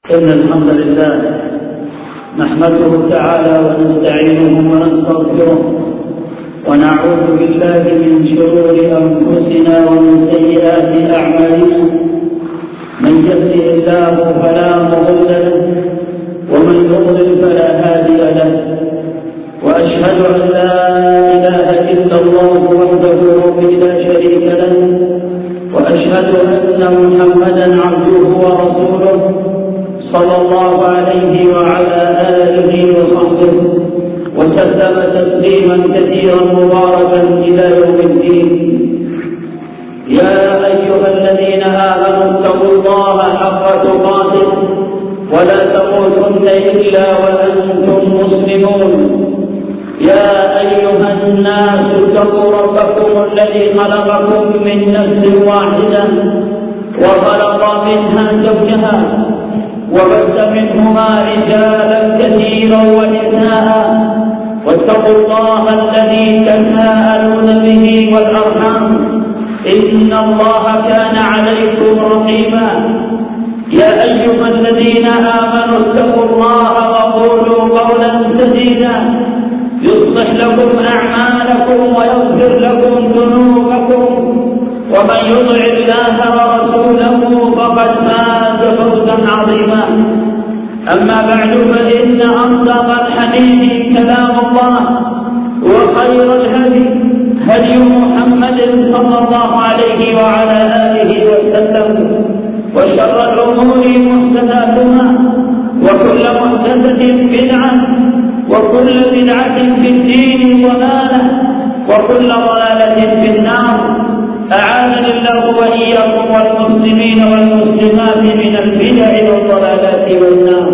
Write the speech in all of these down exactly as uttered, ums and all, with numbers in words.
إن الحمد لله نحمده تعالى ونستعينه ونستغفره ونعوذ بالله من شرور أنفسنا ومن سيئات أعمالنا. من يهده الله فلا مضل له ومن يضلل فلا هادي له، وأشهد أن لا إله إلا الله وحده لا شريك له، وأشهد أن محمدا عبده ورسوله صلى الله عليه وعلى آله وصحبه وسلم تسليما كثيرا مباركا إلى يوم الدين. يا أيها الذين آمنوا اتقوا الله حق تقاته ولا تموتن إلا وأنتم مسلمون. يا أيها الناس اتقوا ربكم الذي خلقكم من نفس واحدة وخلق منها زوجها وبث منهما رجالا كثيرا ونساء، واتقوا الله الذي تساءلون به والأرحام إن الله كان عليكم رقيبا. يا أيها الذين آمنوا اتقوا الله وقولوا قولا سديدا يصلح لكم أعمالكم ويغفر لكم ذنوبكم، ومن يطع الله ورسوله فقد فاز فوزا عظيما. أما بعد، فإن أصدق الحديث كلام الله، وخير الهدي هدي محمد صلى الله عليه وعلى آله وسلم، وشر الأمور محدثاتها، وكل محدثة بدعة، وكل بدعة في الدين ضلالة، وكل ضلالة في النار. أعاذني الله وإياكم والمسلمين والمسلمات من البدع والضلالات والنار.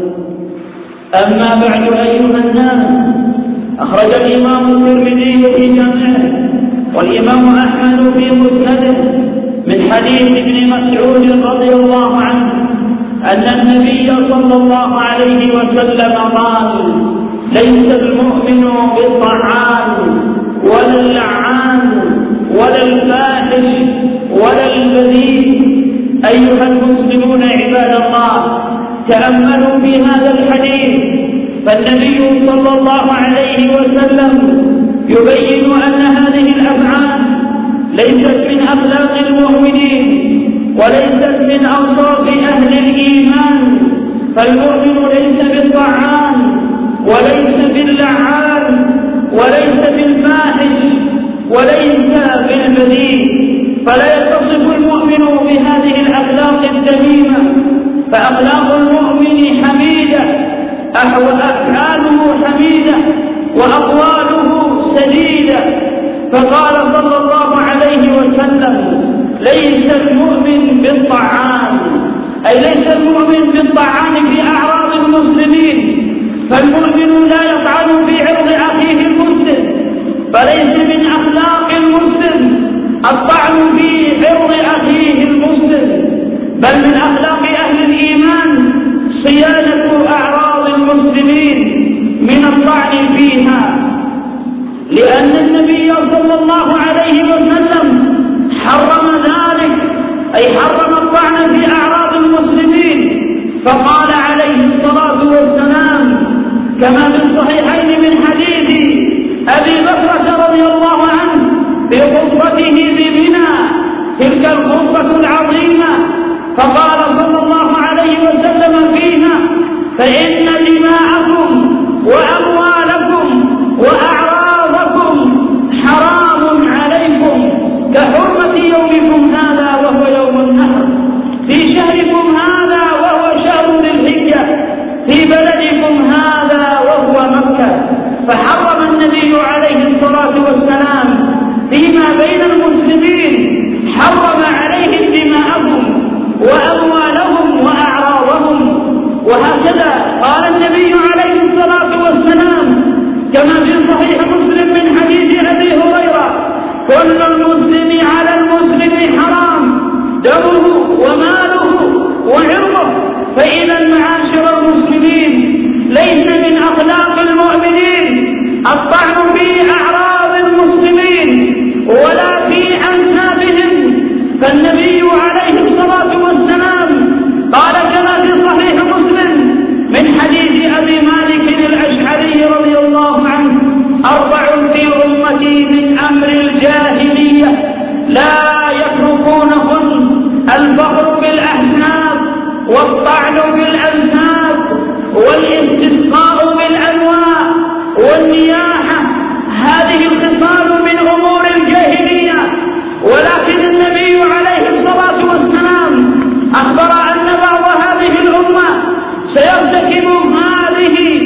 أما بعد أيها الناس، أخرج الإمام الترمذي في جامعه والإمام أحمد في مسنده من حديث ابن مسعود رضي الله عنه أن النبي صلى الله عليه وسلم قال: ليس المؤمن بالطعان ولا اللعان ولا الفاحش ولا البذيء. أيها المسلمون عباد الله، تأملوا في هذا الحديث، فالنبي صلى الله عليه وسلم يبين أن هذه الأفعال ليست من أخلاق المؤمنين وليست من أوصاف أهل الإيمان. فالمؤمن ليس بالطعان وليس باللعان وليس بالفاحش وليس بالبذيء، فلا يتصف المؤمن بهذه الأخلاق الذميمة. فأخلاق المؤمن حميدة، أفعاله حميدة، وأقواله سديدة. فقال صلى الله عليه وسلم: ليس المؤمن بالطعان، أي ليس المؤمن بالطعان في أعراض المسلمين. فالمؤمن لا يطعن في عرض أخيه المسلم، فليس من أخلاق المسلم الطعن في عرض أخيه المسلم، بل من أخلاق أهل الإيمان صيانة أعراض المسلمين من الطعن فيها، لأن النبي صلى الله عليه وسلم حرم ذلك، أي حرم الطعن في أعراض المسلمين. فقال عليه الصلاة والسلام كما في الصحيحين من حديث أبي بكر رضي الله عنه في خطبته بمنى، تلك الخطبة العظيمة، فقال صلى الله عليه وسلم فيها: فإن دماءكم وأموالكم وأعراضكم حرام عليكم كحرمة يومكم هذا وهو يوم النحر، في شهركم هذا وهو شهر ذي الحجة، في بلدكم هذا وهو مكة. فحرم النبي عليه الصلاة والسلام فيما بين المسلمين، حرم عليهم دماءهم وأموالهم وأعراضهم. وهكذا قال النبي عليه الصلاة والسلام والطعن بالأنساب والاستسقاء بالأنواع والنياحة، هذه الخصال من أمور الجاهلية. ولكن النبي عليه الصلاة والسلام أخبر أن بعض هذه الأمة سيرتكب هذه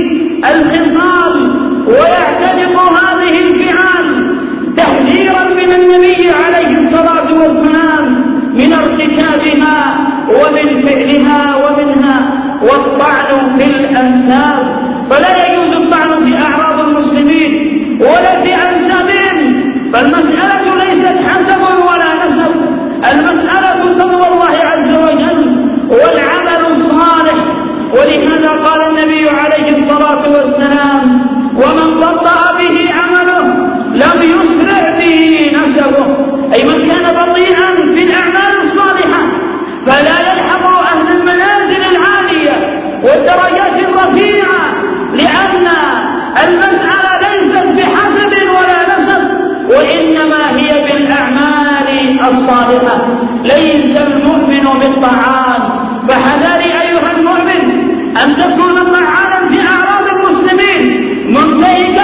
الخصال ويعتنق هذه الفعال، تحذيرا من النبي عليه الصلاة والسلام من ارتكابها ومن فعلها ومنها والطعن في الأنساب. فلا يجوز الطعن في أعراض المسلمين ولا في أنسابهم، فالمسألة ليست حسب ولا نسب، المسألة تقوى الله عز وجل والعمل الصالح. ولهذا قال النبي عليه الصلاة والسلام: ومن بطأ به عمله لم يسرع به نسبه، أي من كان بطيئا في الأعمال الصالحة فلا يلحق أهل المنازل العالية والدرجات الرفيعة، لأن المسألة ليست بحسب ولا نسب، وإنما هي بالأعمال الصالحة. ليس المؤمن بالطعان، فحذر أيها المؤمن أن تكون طعانا في أعراض المسلمين منتهكا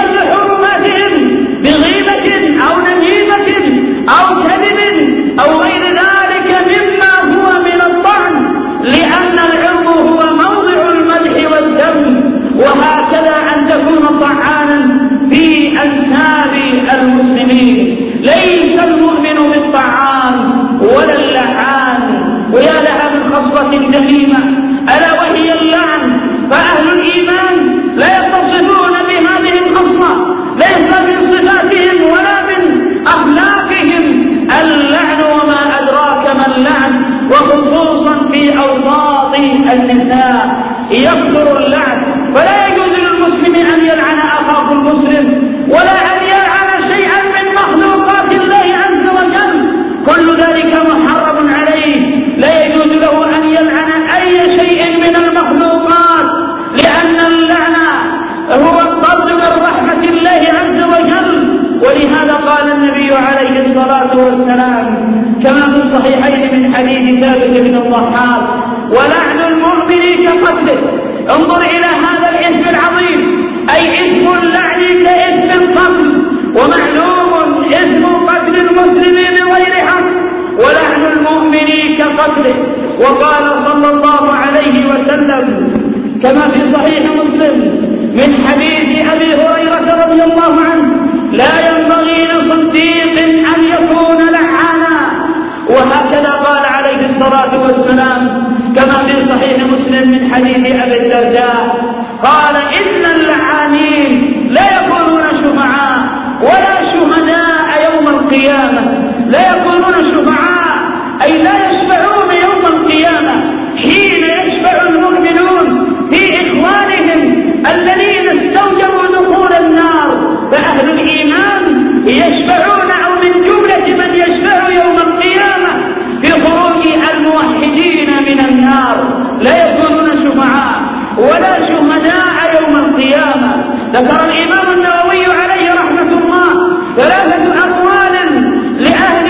لحرماتهم بغيبة أو نميمة أو كذب أو غير ذلك مما هو من الطعن، لأن العرض هو موضع المدح والذم. وهكذا أن تكون طعانا في أنساب المسلمين. ليس المؤمن بالطعان ولا اللعان، ويا لها من خصلة ذميمة ألا وهي اللعن. فأهل الإيمان لا يتصفون بهذه الخصلة، ليس من صفاتهم ولا من أخلاقهم اللعن، وما أدراك ما اللعن، وخصوصا في أوساط النساء يكثر اللعن. فلا يجوز للمسلم أن يلعن أخاه المسلم ولا أن يلعن شيئا من مخلوقات الله عز وجل، كل ذلك محرم عليه. لا يجوز له أن يلعن أي شيء من المخلوقات، لأن اللعن هو الطرد من رحمة الله عز وجل. ولهذا قال النبي عليه الصلاة والسلام كما في الصحيحين من حديث ثابت بن الضحاك: ولعن المؤمن كقتله. انظر إلى هذا الاسم العظيم، أي اسم اللعن كاسم القتل، ومعلوم اسم قتل المسلم بغير حق، ولعن المؤمن كقتله. وقال صلى الله عليه وسلم كما في صحيح مسلم من حديث أبي هريرة رضي الله عنه: لا ينبغي لصديق أن يكون لعانا. وهكذا قال عليه الصلاة والسلام كما في صحيح مسلم من حديث أبي الدرداء قال: إن اللعانين لا يكونون شفعاء ولا شهداء يوم القيامة. لا يكونون شفعاء أي لا يشفعون يوم القيامة حين يشفع المؤمنون في إخوانهم الذين استوجبوا دخول النار. فأهل الإيمان يشفعون أو من جملة من يشفع يوم القيامة في خروج الموحدين من النار. لا يكونون شفعاء ولا شهداء يوم القيامة. ذكر الإمام النووي عليه رحمة الله ثلاثة أقوال لأهل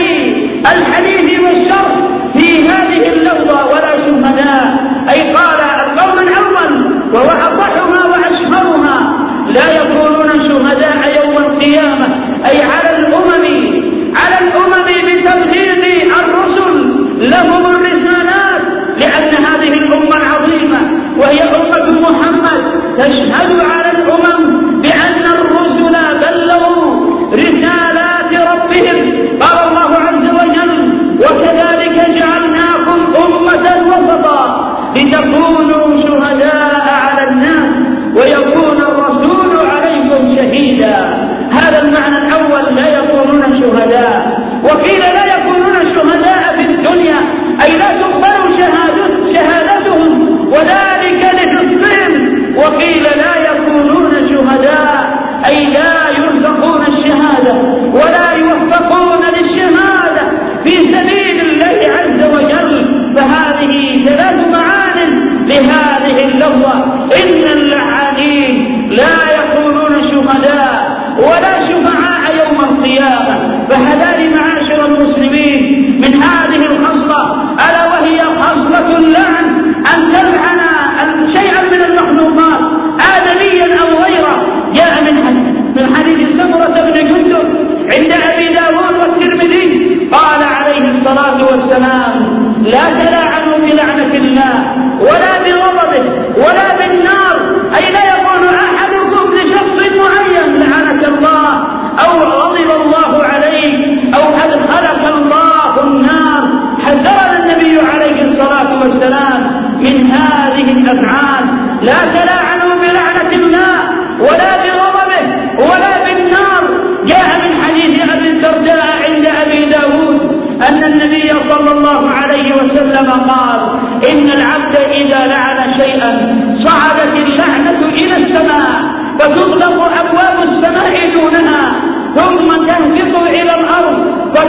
الحديث والشرح في هذه اللفظة: ولا شهداء، أي قال القول الأول وهو أصحها وأشهرها: لا يكونون شهداء يوم القيامة، أي على الأمم على الأمم بتبليغ الرسل لهم الرسالات، لأن هذه الأمة العظيمة وهي أمة محمد تشهد على الأمم بأن الرسل بلغوا رسالات ربهم. قال الله عز وجل: وكذلك جعلناكم أمة وسطا لتكونوا شهداء على الناس ويكون الرسول عليكم شهيدا. هذا المعنى الأول: لا يكونون شهداء. وقيل لا يكونون شهداء في الدنيا، أي لا تقبل شهادة شهادتهم وذلك لفسقهم. وقيل لا يكونون شهداء، أي لا يرزقون الشهادة ولا يوفقون للشهادة في سبيل الله عز وجل. فهذه ثلاث معان لهذه اللفظة: إن اللعانين لا يكونون شهداء ولا شفعاء يوم القيامة. فهذان معاشر المسلمين من هذه الخصلة، ألا وهي خصلة اللعن، أن تلعن وسلم قال إن العبد إذا لعن شيئا صعدت اللعنة إلى السماء فتغلق أبواب السماء دونها ثم تهبط إلى الأرض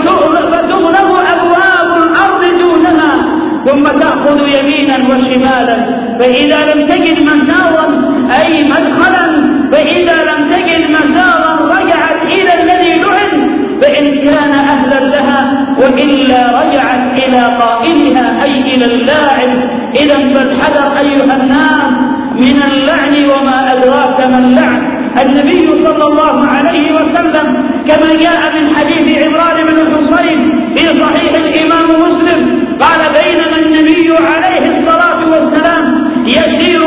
فتغلق أبواب الأرض دونها ثم تأخذ يمينا وشمالا فإذا لم تجد مسارا أي مدخلا فإذا لم تجد مسارا رجعت إلى الذي لعن فإن كان أهلا لها وإلا رجعت إلى قائلها أي إلى اللاعن. إذا فالحذر أيها الناس من اللعن وما أدراك ما اللعن. النبي صلى الله عليه وسلم كما جاء من حديث عمران بن الحصين في صحيح الإمام مسلم قال بينما النبي عليه الصلاة والسلام يسير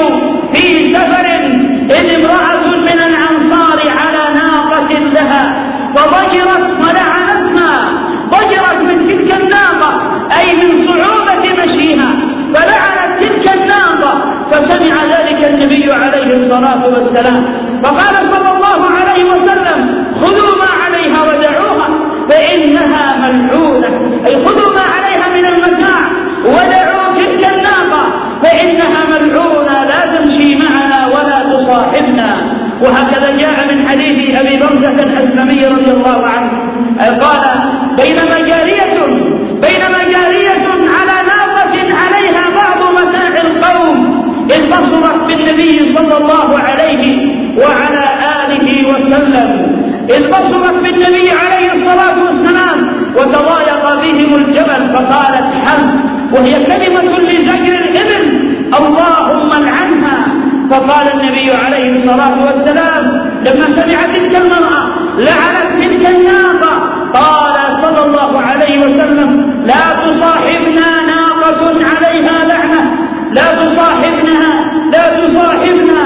في سفر إذ امرأة من الأنصار على ناقة لها فضجرت فلعنتها ضجرت من تلك الناقة أي من صعوبة مشيها فلعنت تلك الناقة فسمع ذلك النبي عليه الصلاة والسلام فقال صلى الله عليه وسلم خذوا ما عليها ودعوها فإنها ملعونة أي خذوا ما عليها من المتاع ودعوا تلك الناقة فإنها ملعونة لا تمشي معنا ولا تصاحبنا. وهكذا جاء من حديث أبي برزة الأسلمي رضي الله عنه قال بينما جارية بينما جارية على ناقة عليها بعض متاع القوم إذ بصرت بالنبي صلى الله عليه وعلى آله وسلم إذ بصرت بالنبي عليه الصلاة والسلام وتضايق بهم الجبل فقالت حمد وهي كلمة لزجر الإبل اللهم العنها. فقال النبي عليه الصلاة والسلام لما سمعت تلك المرأة لعنت تلك الناقة قال صلى الله عليه وسلم لا تصاحبنا ناقة عليها لعنة لا تصاحبنها لا تصاحبنا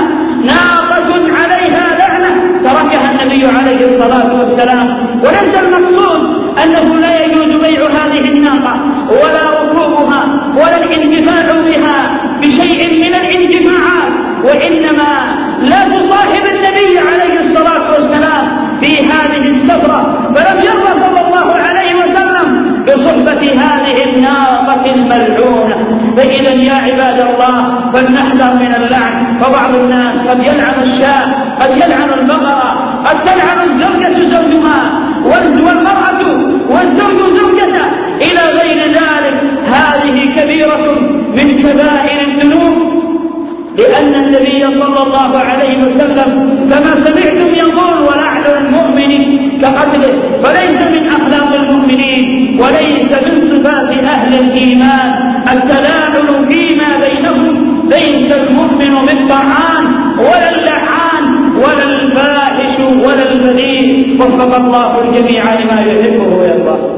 ناقة عليها لعنة تركها النبي عليه الصلاة والسلام. وليس المقصود أنه لا يجوز بيع هذه الناقة ولا ركوبها ولا الانتفاع بها بشيء من الانتفاعات وإنما لا تصاحب النبي عليه الصلاة والسلام في هذه السفرة فلم يرضى صلى الله عليه وسلم بصحبة هذه الناقة الملعونة. فإذا يا عباد الله فلنحذر من اللعن فبعض الناس قد يلعن الشاة قد يلعن البقرة قد تلعن الزوجة زوجها والمرأة والزوج زوجته إلى غير ذلك. هذه كبيرة من كبائر الذنوب لأن النبي صلى الله عليه وسلم كما سمعتم يقول ولعن المؤمن كقتله فليس من أخلاق المؤمنين وليس من صفات أهل الإيمان التلاعن فيما بينهم. ليس المؤمن بالطعان ولا اللعان ولا الفاحش ولا البذيء. وفق الله الجميع لما يحبه ويرضاه.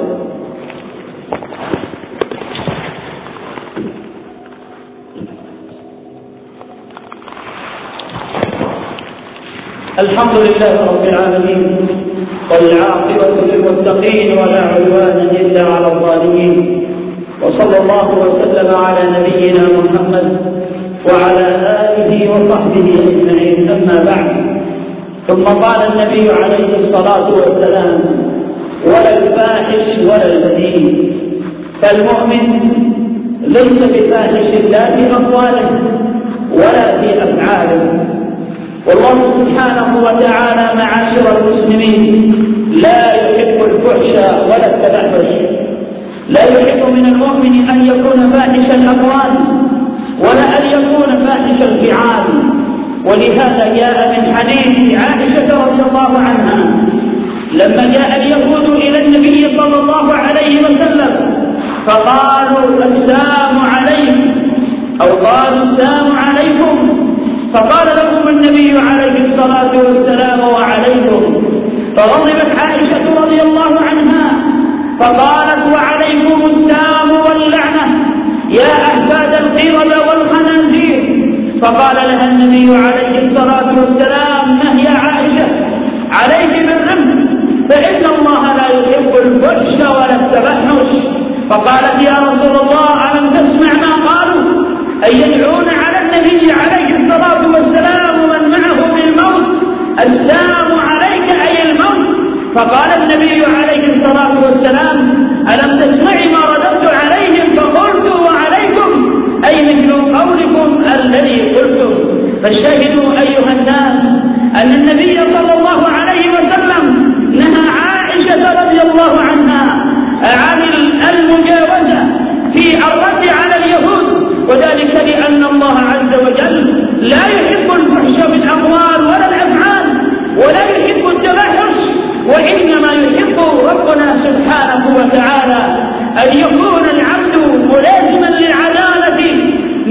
الحمد لله رب العالمين والعاقبة للمتقين ولا عدوان إلا على الظالمين وصلى الله وسلم على نبينا محمد وعلى آله وصحبه أجمعين. أما بعد ثم قال النبي عليه الصلاة والسلام ولا الفاحش ولا البذيء. فالمؤمن ليس بفاحش لا في أقواله ولا في أفعاله. والله سبحانه وتعالى معاشر المسلمين لا يحب الفحش ولا التبحش. لا يحب من المؤمن أن يكون فاحش الأقوال ولا أن يكون فاحش الفعال. ولهذا جاء من حديث عائشة رضي الله عنها لما جاء اليهود إلى النبي صلى الله عليه وسلم فقالوا السلام عليكم أو قالوا السلام عليكم فقال لهم النبي عليه الصلاة والسلام وعليكم. فغضبت عائشة رضي الله عنها فقالت وعليكم السلام واللعنة يا أحفاد القردة والخنازير. فقال لها النبي عليه الصلاة والسلام ما هي عائشة عليك بالرمز فإن الله لا يحب الفحش ولا التبحش. فقالت يا رسول الله ألم تسمع ما قالوا أن يدعون على النبي عليه الصلاة والسلام ومن معه بالموت السلام عليك أي الموت. فقال النبي عليه الصلاة والسلام ألم تسمعي ما رددت عليهم فقلت قلتم. فاشهدوا أيها الناس أن النبي صلى الله عليه وسلم نهى عائشة رضي الله عنها عن المجاوزة في الرد على اليهود، وذلك لأن الله عز وجل لا يحب الفحش بالأقوال ولا الأفعال ولا يحب التبحث، وإنما يحب ربنا سبحانه وتعالى أن يكون العبد ملازما للعدالة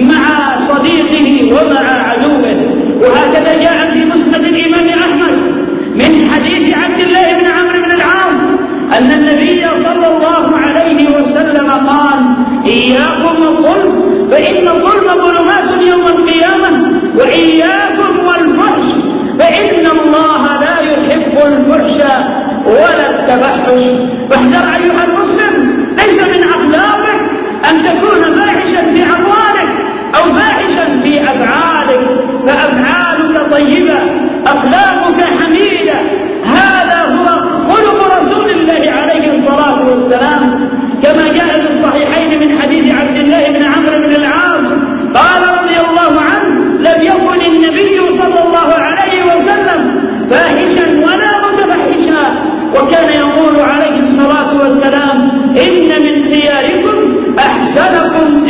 مع صديقه ومع عدوه. وهكذا جاء في مسند الإمام أحمد من حديث عبد الله بن عمرو بن العاص أن النبي صلى الله عليه وسلم قال: إياكم الظلم فإن الظلم ظلمات يوم القيامة، وإياكم والفحش فإن الله لا يحب الفحش ولا التبحث. فاحذر أيها المسلم، ليس من أخلاقك أن تكون فاحشا في أقوالك أو فاحشا في أفعالك، فأفعالك طيبة، أخلاقك حميدة. هذا هو خلق رسول الله عليه الصلاة والسلام، كما جاء في الصحيحين من حديث عبد الله بن عمرو بن العاص قال رضي الله عنه: لم يكن النبي صلى الله عليه وسلم فاحشا ولا متفحشا، وكان يقول عليه الصلاة والسلام: إن من خياركم أحسنكم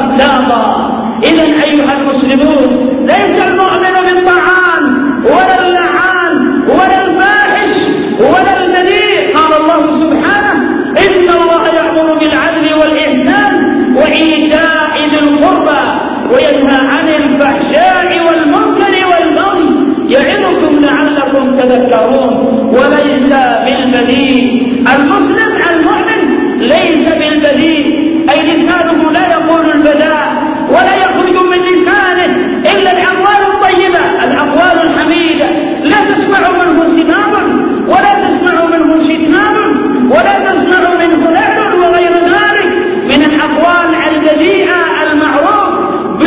أخلاقا. إذا أيها المسلمون، ليس المؤمن بالطعان ولا اللعان ولا الفاحش ولا البذيء. قال الله سبحانه: إن الله يأمر بالعدل والإحسان وإيتاء ذي القربى وينهى عن الفحشاء والمنكر والبغي يعظكم لعلكم تذكرون. وليس بالبذيء. المسلم المؤمن ليس بالبذيء، أي لسانه لا يقول البذاء ولا يخرج من لسانه إلا الأقوال الطيبة، الأقوال الحميدة. لا تسمع منه سماع ولا تسمع منه شتمان ولا تسمع منه لعن وغير ذلك من الأقوال البذيئة المعروف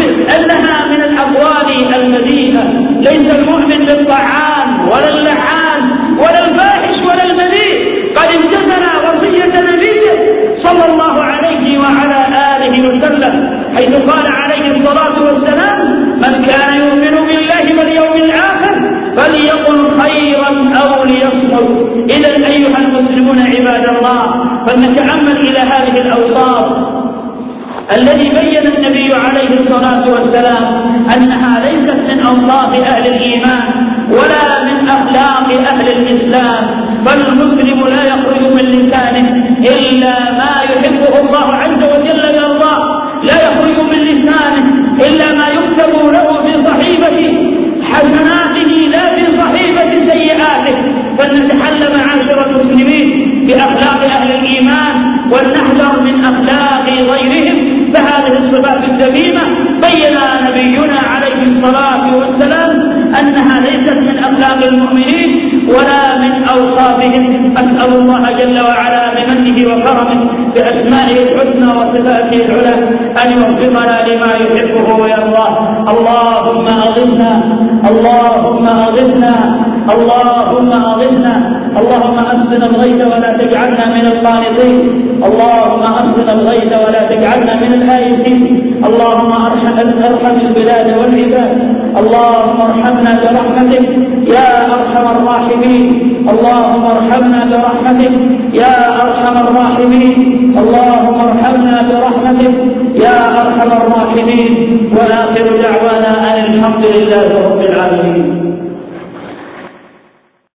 أنها من الأقوال البذيئة. ليس المؤمن بالطعان ولا اللعان ولا الفاحش ولا البذيء. قد امتثل وصية نبيه صلى الله عليه وعلى آله وسلم، حيث قال عليه الصلاة والسلام: من كان يؤمن بالله واليوم الآخر فليقل خيرا أو ليصمت. إذا أيها المسلمون عباد الله، فلنتأمل إلى هذه الأوصاف الذي بين النبي عليه الصلاة والسلام أنها ليست من أوصاف أهل الإيمان ولا من أخلاق أهل الإسلام. فالمسلم لا يخرج من لسانه إلا ما يحبه الله عز وجل يرضاه، لا يخرج من لسانه إلا ما يكتب له في صحيفة حسناته لا في صحيفة سيئاته. فلنتحلى معاشر المسلمين بأخلاق أهل الإيمان ولنحذر من أخلاق غيرهم. فهذه الصفات الذميمة بين نبينا عليه الصلاة والسلام أنها ليست من أخلاق المؤمنين ولا من أوصافهم. أسأل الله جل وعلا بمنه وكرمه بأسمائه الحسنى وصفاته العلى أن يوفقنا لما يحبه ويرضاه. اللهم أغثنا اللهم أغثنا اللهم أغثنا اللهم أسقنا الغيث ولا تجعلنا من القانطين. اللهم أسقنا الغيث ولا تجعلنا من الآيسين. اللهم ارحم ارحم البلاد والعباد. اللهم ارحمنا برحمتك يا أرحم الراحمين. اللهم ارحمنا برحمتك يا أرحم الراحمين. اللهم ارحمنا برحمتك يا أرحم الراحمين. وآخر دعوانا أن الحمد لله رب العالمين.